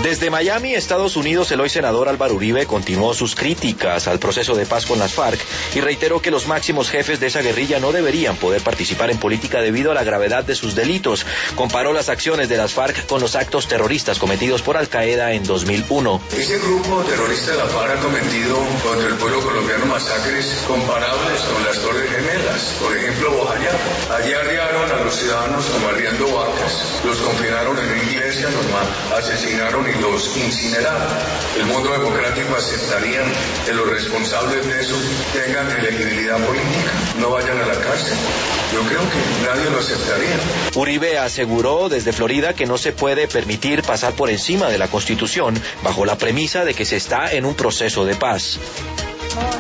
Desde Miami, Estados Unidos, el hoy senador Álvaro Uribe continuó sus críticas al proceso de paz con las FARC y reiteró que los máximos jefes de esa guerrilla no deberían poder participar en política debido a la gravedad de sus delitos. Comparó las acciones de las FARC con los actos terroristas cometidos por Al Qaeda en 2001. Ese grupo terrorista de la FARC ha cometido contra el pueblo colombiano masacres comparables con las Torres Gemelas. Por ejemplo, Bojayá. Allí arriaron a los ciudadanos como arriando vacas, los confinaron en una iglesia, los asesinaron y los incineraron. El mundo democrático aceptaría que los responsables de eso tengan elegibilidad política, no vayan a la cárcel. Yo creo que nadie lo aceptaría. Uribe aseguró desde Florida que no se puede permitir pasar por encima de la Constitución bajo la premisa de que se está en un proceso de paz.